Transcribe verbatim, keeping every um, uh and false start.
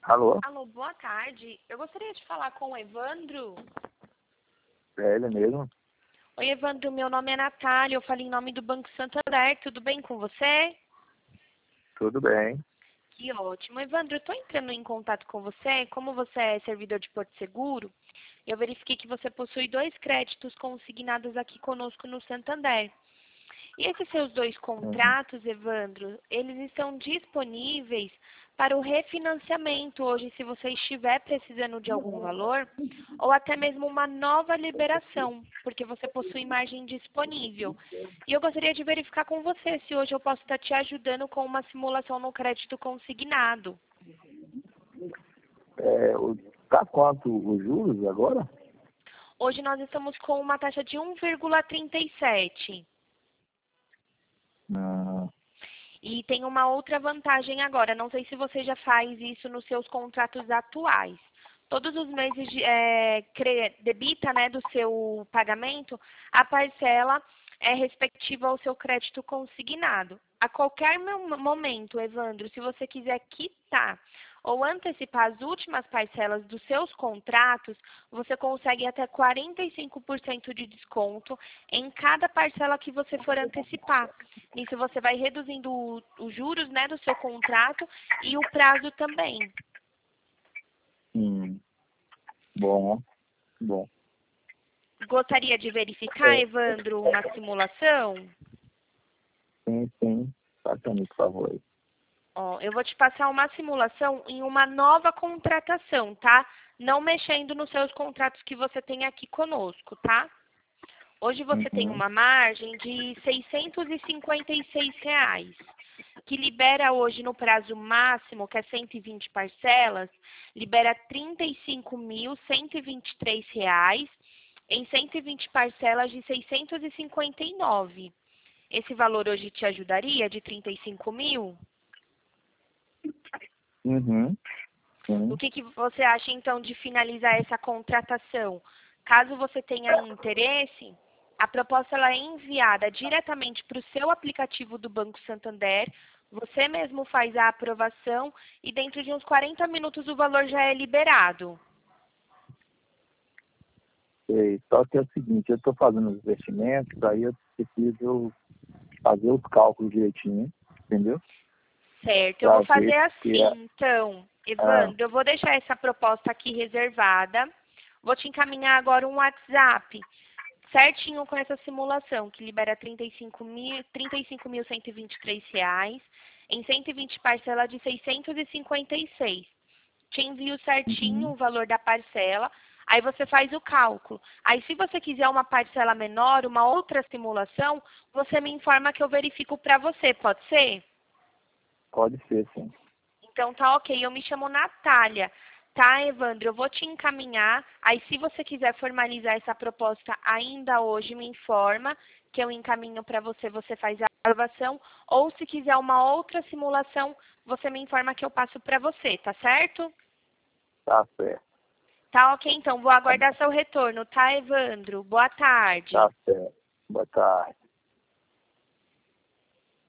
Alô? Alô, boa tarde. Eu gostaria de falar com o Evandro. É ele mesmo? Oi, Evandro, meu nome é Natália, eu falo em nome do Banco Santander. Tudo bem com você? Tudo bem. Que ótimo. Evandro, eu estou entrando em contato com você. Como você é servidor de Porto Seguro, eu verifiquei que você possui dois créditos consignados aqui conosco no Santander. E esses seus dois Uhum. contratos, Evandro, eles estão disponíveis para o refinanciamento hoje, se você estiver precisando de algum valor, ou até mesmo uma nova liberação, porque você possui margem disponível. E eu gostaria de verificar com você se hoje eu posso estar te ajudando com uma simulação no crédito consignado. É, o, tá quanto os juros agora? Hoje nós estamos com uma taxa de um vírgula trinta e sete. Ah, E tem uma outra vantagem agora, não sei se você já faz isso nos seus contratos atuais. Todos os meses de, é, cre- debita, né, do seu pagamento a parcela é respectiva ao seu crédito consignado. A qualquer mo- momento, Evandro, se você quiser quitar ou antecipar as últimas parcelas dos seus contratos, você consegue até quarenta e cinco por cento de desconto em cada parcela que você for antecipar. Nisso você vai reduzindo o- os juros, né, do seu contrato e o prazo também. hum, bom, bom. Gostaria de verificar, É, Evandro, uma simulação? sim, sim. Faça me por favor aí. Ó, eu vou te passar uma simulação em uma nova contratação, tá? Não mexendo nos seus contratos que você tem aqui conosco, tá? Hoje você tem Uhum. uma margem de seiscentos e cinquenta e seis reais, que libera hoje no prazo máximo, que é cento e vinte parcelas, libera trinta e cinco mil cento e vinte e três reais em cento e vinte parcelas de seiscentos e cinquenta e nove. Esse valor hoje te ajudaria, de trinta e cinco mil? Uhum. O Sim. que, que você acha, então, de finalizar essa contratação? Caso você tenha interesse, a proposta ela é enviada diretamente para o seu aplicativo do Banco Santander, você mesmo faz a aprovação e dentro de uns quarenta minutos o valor já é liberado. Sei. Só que é o seguinte, eu estou fazendo os investimentos, aí eu preciso fazer os cálculos direitinho, entendeu? Certo, eu Para vou fazer ver se é. assim, então, Ah, Evandro, eu vou deixar essa proposta aqui reservada, vou te encaminhar agora um WhatsApp, certinho com essa simulação, que libera trinta e cinco mil, trinta e cinco mil cento e vinte e três reais, em cento e vinte parcela de seiscentos e cinquenta e seis. Te envio certinho uhum. o valor da parcela, aí você faz o cálculo. Aí, se você quiser uma parcela menor, uma outra simulação, você me informa que eu verifico para você, pode ser? Pode ser, sim. Então tá ok, eu me chamo Natália. Tá, Evandro? Eu vou te encaminhar. Aí, se você quiser formalizar essa proposta ainda hoje, me informa que eu encaminho para você, você faz a aprovação. Ou se quiser uma outra simulação, você me informa que eu passo para você, tá certo? Tá certo. Tá ok, então. Vou Tá, aguardar seu retorno, tá, Evandro? Boa tarde. tá certo. Boa tarde.